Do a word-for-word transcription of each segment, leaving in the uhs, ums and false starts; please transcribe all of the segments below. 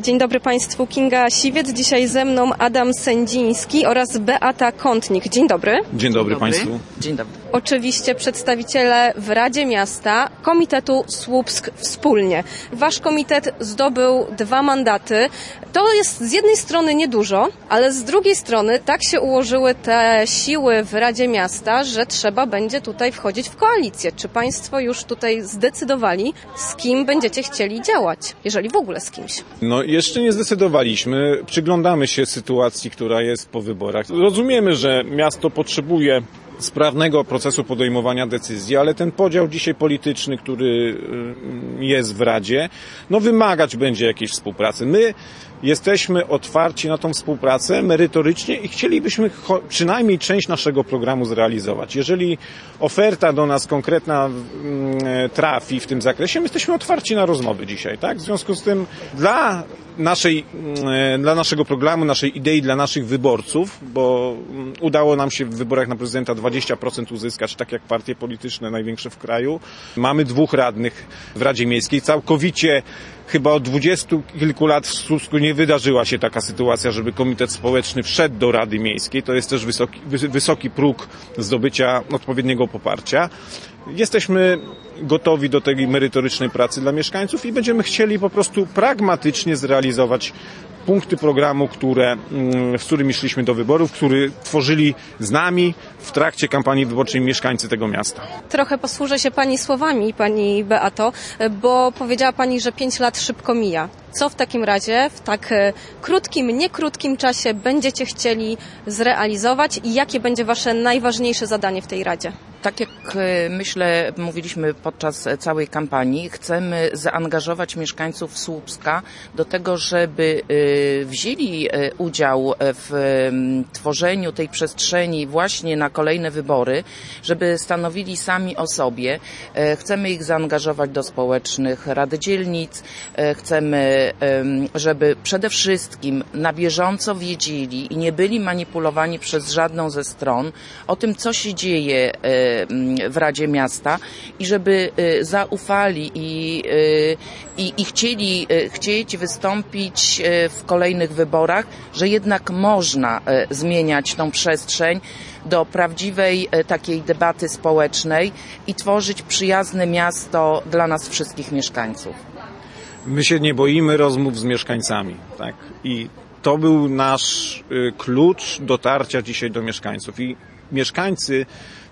Dzień dobry Państwu, Kinga Siwiec, dzisiaj ze mną Adam Sędziński oraz Beata Kątnik. Dzień dobry. Dzień dobry, Dzień dobry Państwu. Dzień dobry. Oczywiście przedstawiciele w Radzie Miasta Komitetu Słupsk Wspólnie. Wasz komitet zdobył dwa mandaty. To jest z jednej strony niedużo, ale z drugiej strony tak się ułożyły te siły w Radzie Miasta, że trzeba będzie tutaj wchodzić w koalicję. Czy Państwo już tutaj zdecydowali, z kim będziecie chcieli działać, jeżeli w ogóle z kimś? No jeszcze nie zdecydowaliśmy. Przyglądamy się sytuacji, która jest po wyborach. Rozumiemy, że miasto potrzebuje sprawnego procesu podejmowania decyzji, ale ten podział dzisiaj polityczny, który jest w Radzie, no wymagać będzie jakiejś współpracy. My jesteśmy otwarci na tą współpracę merytorycznie i chcielibyśmy przynajmniej część naszego programu zrealizować. Jeżeli oferta do nas konkretna trafi w tym zakresie, my jesteśmy otwarci na rozmowy dzisiaj, tak? W związku z tym dla naszej, dla naszego programu, naszej idei, dla naszych wyborców, bo udało nam się w wyborach na prezydenta dwadzieścia procent uzyskać, tak jak partie polityczne największe w kraju. Mamy dwóch radnych w Radzie Miejskiej. Całkowicie chyba od dwudziestu kilku lat w Słupsku nie wydarzyła się taka sytuacja, żeby komitet społeczny wszedł do Rady Miejskiej. To jest też wysoki, wysoki próg zdobycia odpowiedniego poparcia. Jesteśmy gotowi do tej merytorycznej pracy dla mieszkańców i będziemy chcieli po prostu pragmatycznie zrealizować punkty programu, które, z którymi szliśmy do wyborów, które tworzyli z nami w trakcie kampanii wyborczej mieszkańcy tego miasta. Trochę posłużę się Pani słowami, Pani Beato, bo powiedziała Pani, że pięć lat szybko mija. Co w takim razie w tak krótkim, niekrótkim czasie będziecie chcieli zrealizować i jakie będzie Wasze najważniejsze zadanie w tej Radzie? Tak jak myślę, mówiliśmy podczas całej kampanii, chcemy zaangażować mieszkańców Słupska do tego, żeby wzięli udział w tworzeniu tej przestrzeni właśnie na kolejne wybory, żeby stanowili sami o sobie. Chcemy ich zaangażować do społecznych rad dzielnic, chcemy, żeby przede wszystkim na bieżąco wiedzieli i nie byli manipulowani przez żadną ze stron o tym, co się dzieje w Radzie Miasta i żeby zaufali i, i, i chcieli, chcieli wystąpić w kolejnych wyborach, że jednak można zmieniać tą przestrzeń do prawdziwej takiej debaty społecznej i tworzyć przyjazne miasto dla nas wszystkich mieszkańców. My się nie boimy rozmów z mieszkańcami, tak? I to był nasz klucz dotarcia dzisiaj do mieszkańców. I mieszkańcy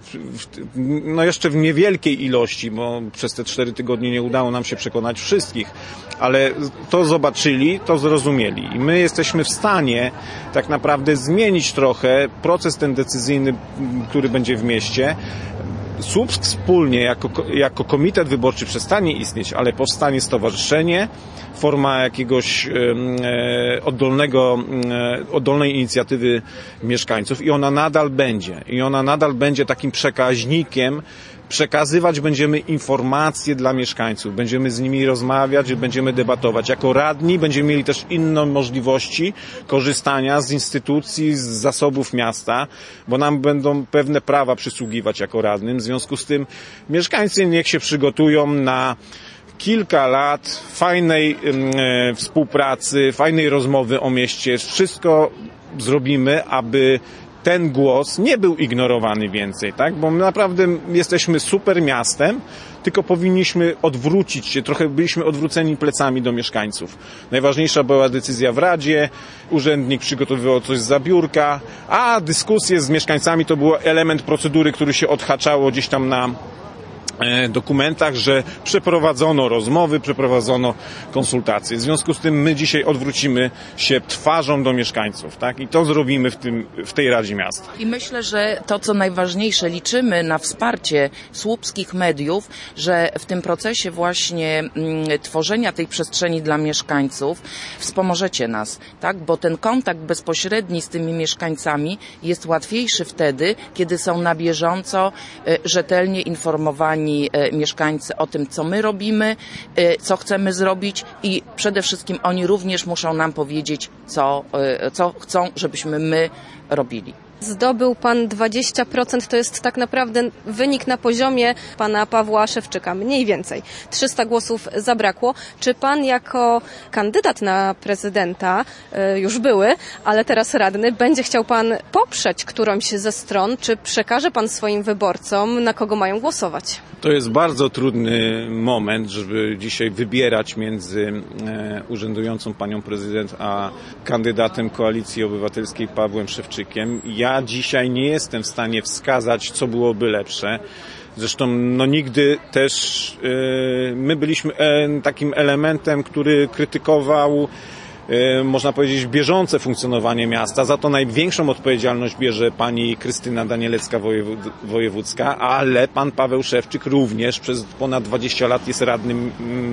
no jeszcze w niewielkiej ilości, bo przez te cztery tygodnie nie udało nam się przekonać wszystkich, ale to zobaczyli, to zrozumieli i my jesteśmy w stanie tak naprawdę zmienić trochę proces ten decyzyjny, który będzie w mieście. Słupsk wspólnie jako, jako komitet wyborczy przestanie istnieć, ale powstanie stowarzyszenie, forma jakiegoś e, oddolnego, e, oddolnej inicjatywy mieszkańców i ona nadal będzie. I ona nadal będzie takim przekaźnikiem. Przekazywać będziemy informacje dla mieszkańców, będziemy z nimi rozmawiać, będziemy debatować. Jako radni będziemy mieli też inne możliwości korzystania z instytucji, z zasobów miasta, bo nam będą pewne prawa przysługiwać jako radnym. W związku z tym mieszkańcy niech się przygotują na kilka lat fajnej e, współpracy, fajnej rozmowy o mieście. Wszystko zrobimy, aby ten głos nie był ignorowany więcej, tak? Bo my naprawdę jesteśmy super miastem, tylko powinniśmy odwrócić się, trochę byliśmy odwróceni plecami do mieszkańców. Najważniejsza była decyzja w Radzie, urzędnik przygotowywał coś zza biurka, a dyskusje z mieszkańcami to był element procedury, który się odhaczało gdzieś tam na dokumentach, że przeprowadzono rozmowy, przeprowadzono konsultacje. W związku z tym my dzisiaj odwrócimy się twarzą do mieszkańców, tak? I to zrobimy w tym, w tej Radzie Miasta. I myślę, że to, co najważniejsze, liczymy na wsparcie słupskich mediów, że w tym procesie właśnie mm, tworzenia tej przestrzeni dla mieszkańców wspomożecie nas, tak? Bo ten kontakt bezpośredni z tymi mieszkańcami jest łatwiejszy wtedy, kiedy są na bieżąco y, rzetelnie informowani mieszkańcy o tym, co my robimy, co chcemy zrobić i przede wszystkim oni również muszą nam powiedzieć, co, co chcą, żebyśmy my robili. Zdobył pan dwadzieścia procent, to jest tak naprawdę wynik na poziomie pana Pawła Szewczyka, mniej więcej. trzysta głosów zabrakło. Czy pan jako kandydat na prezydenta, już były, ale teraz radny, będzie chciał pan poprzeć którąś ze stron, czy przekaże pan swoim wyborcom, na kogo mają głosować? To jest bardzo trudny moment, żeby dzisiaj wybierać między e, urzędującą panią prezydent a kandydatem Koalicji Obywatelskiej Pawłem Szewczykiem. Ja dzisiaj nie jestem w stanie wskazać, co byłoby lepsze. Zresztą no nigdy też e, my byliśmy e, takim elementem, który krytykował, można powiedzieć, bieżące funkcjonowanie miasta. Za to największą odpowiedzialność bierze pani Krystyna Danielecka-Wojewódzka, ale pan Paweł Szewczyk również przez ponad dwadzieścia lat jest radnym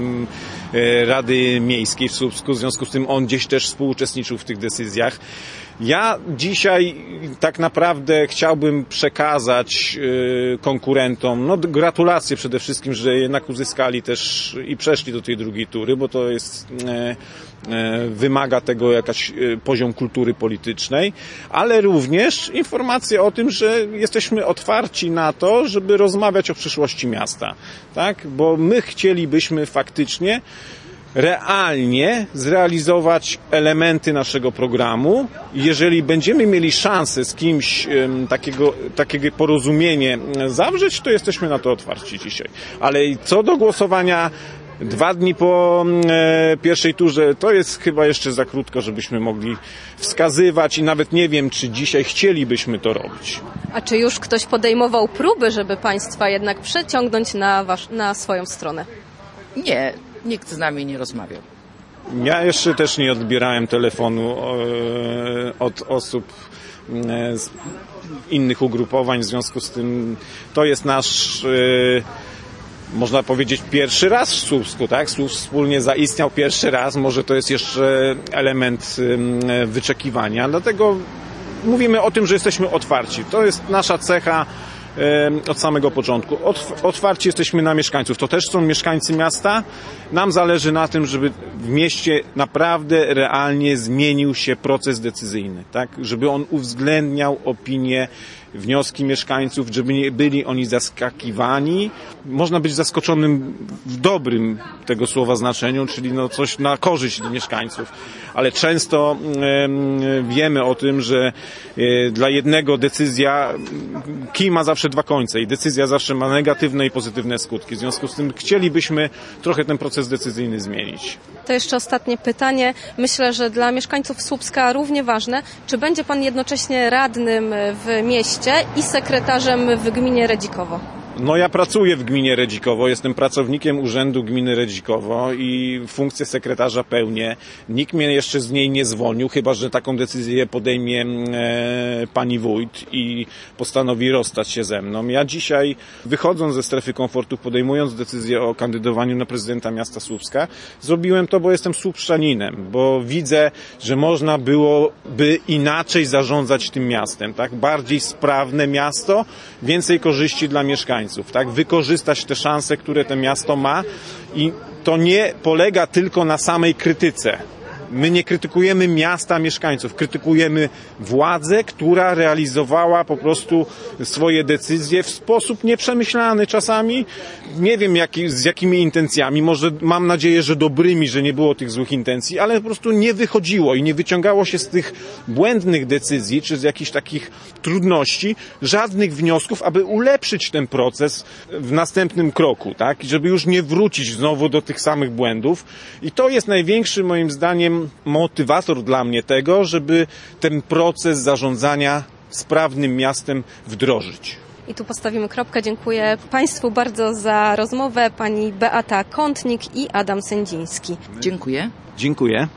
Rady Miejskiej w Słupsku, w związku z tym on gdzieś też współuczestniczył w tych decyzjach. Ja dzisiaj tak naprawdę chciałbym przekazać konkurentom, no gratulacje przede wszystkim, że jednak uzyskali też i przeszli do tej drugiej tury, bo to jest, wymaga tego jakaś poziom kultury politycznej, ale również informacje o tym, że jesteśmy otwarci na to, żeby rozmawiać o przyszłości miasta, tak? Bo my chcielibyśmy faktycznie realnie zrealizować elementy naszego programu. Jeżeli będziemy mieli szansę z kimś takiego, takiego porozumienie zawrzeć, to jesteśmy na to otwarci dzisiaj. Ale co do głosowania dwa dni po e, pierwszej turze, to jest chyba jeszcze za krótko, żebyśmy mogli wskazywać i nawet nie wiem, czy dzisiaj chcielibyśmy to robić. A czy już ktoś podejmował próby, żeby państwa jednak przeciągnąć na, wasz, na swoją stronę? Nie. Nikt z nami nie rozmawiał. Ja jeszcze też nie odbierałem telefonu od osób z innych ugrupowań, w związku z tym to jest nasz, można powiedzieć, pierwszy raz w Słupsku, tak? Słupsk wspólnie zaistniał pierwszy raz, może to jest jeszcze element wyczekiwania, dlatego mówimy o tym, że jesteśmy otwarci. To jest nasza cecha od samego początku. Otwarci jesteśmy na mieszkańców. To też są mieszkańcy miasta. Nam zależy na tym, żeby w mieście naprawdę realnie zmienił się proces decyzyjny, tak? Żeby on uwzględniał opinię, wnioski mieszkańców, żeby nie byli oni zaskakiwani. Można być zaskoczonym w dobrym tego słowa znaczeniu, czyli no coś na korzyść mieszkańców. Ale często e, wiemy o tym, że e, dla jednego decyzja, kij ma zawsze dwa końce i decyzja zawsze ma negatywne i pozytywne skutki. W związku z tym chcielibyśmy trochę ten proces decyzyjny zmienić. To jeszcze ostatnie pytanie. Myślę, że dla mieszkańców Słupska równie ważne. Czy będzie pan jednocześnie radnym w mieście i sekretarzem w gminie Redzikowo? No ja pracuję w gminie Redzikowo, jestem pracownikiem Urzędu Gminy Redzikowo i funkcję sekretarza pełnię. Nikt mnie jeszcze z niej nie zwolnił, chyba że taką decyzję podejmie e, pani wójt i postanowi rozstać się ze mną. Ja dzisiaj, wychodząc ze strefy komfortu, podejmując decyzję o kandydowaniu na prezydenta miasta Słupska, zrobiłem to, bo jestem słupszczaninem, bo widzę, że można byłoby inaczej zarządzać tym miastem, tak? Bardziej sprawne miasto, więcej korzyści dla mieszkańców. Tak? Wykorzystać te szanse, które to miasto ma i to nie polega tylko na samej krytyce. My nie krytykujemy miasta, mieszkańców, krytykujemy władzę, która realizowała po prostu swoje decyzje w sposób nieprzemyślany czasami. Nie wiem jaki, z jakimi intencjami, może mam nadzieję, że dobrymi, że nie było tych złych intencji, ale po prostu nie wychodziło i nie wyciągało się z tych błędnych decyzji, czy z jakichś takich trudności, żadnych wniosków, aby ulepszyć ten proces w następnym kroku, tak? I żeby już nie wrócić znowu do tych samych błędów. I to jest największy, moim zdaniem, motywator dla mnie tego, żeby ten proces zarządzania sprawnym miastem wdrożyć. I tu postawimy kropkę. Dziękuję Państwu bardzo za rozmowę. Pani Beata Kątnik i Adam Sędziński. Dziękuję. Dziękuję.